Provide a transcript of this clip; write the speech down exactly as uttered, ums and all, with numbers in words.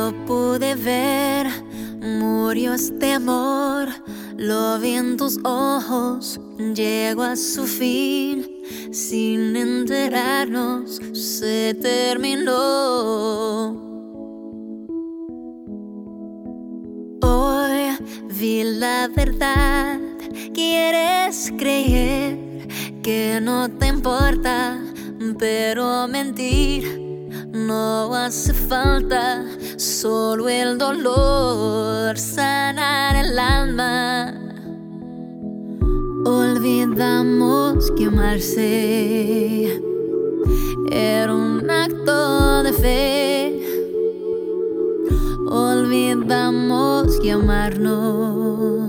lo pude ver, murió este amor. Lo vi en tus ojos, llegó a su fin. Sin enterarnos, se terminó. Hoy vi la verdad. Quieres creer que no te importa, pero mentir no hace falta. Solo el dolor, sanar el alma. Olvidamos que amarse era un acto de fe. Olvidamos que amarnos